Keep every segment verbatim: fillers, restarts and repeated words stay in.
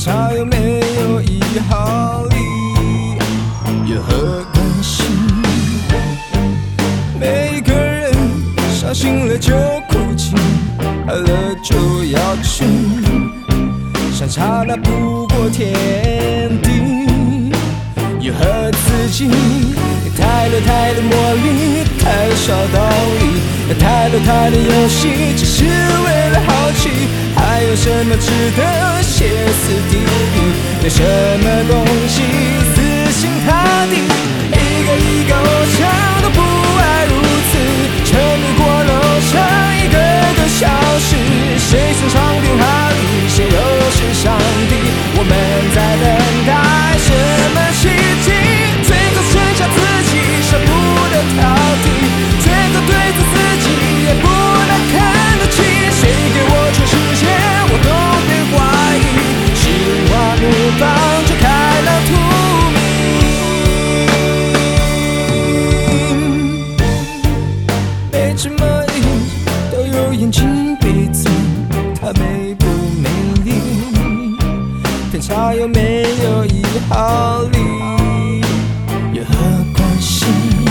吵有没有一毫厘，有何关系？每个人伤心了就哭泣，爱了就要去，相差那不过天地，有何刺激？太多太多魔力，太少道理，太多太多游戏，只是为了好奇。还有什么值得歇斯底里？有什么东西死心塌地？一个一个偶像都不爱如此，沉迷过楼上一个个消失。谁曾长篇哈利，谁又是上帝？我们在等待什么奇迹？最后剩下自己舍不得逃避，最后对着自己也不能看得起。谁给我全世界，我都别怀疑。希望目光就开了荼蘼。每只蚂蚁都有眼睛闭嘴，它美不美丽？天差有没有一毫厘？有何关系？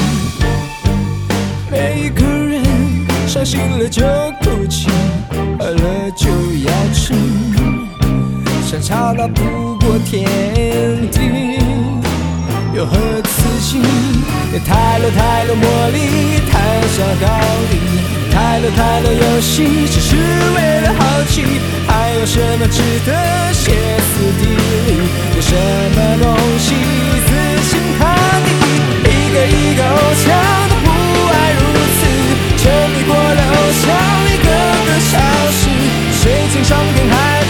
每一个人伤心了就哭泣，饿了就要吃，相差那不过天地，有何刺激？太多太多魔力，太少道理，太多太多游戏，只是为了好奇。还有什么值得歇斯底里？有什么东西死心塌地？一个一个偶像都不爱如此，沉迷过了偶像一个个消失。谁曾上天海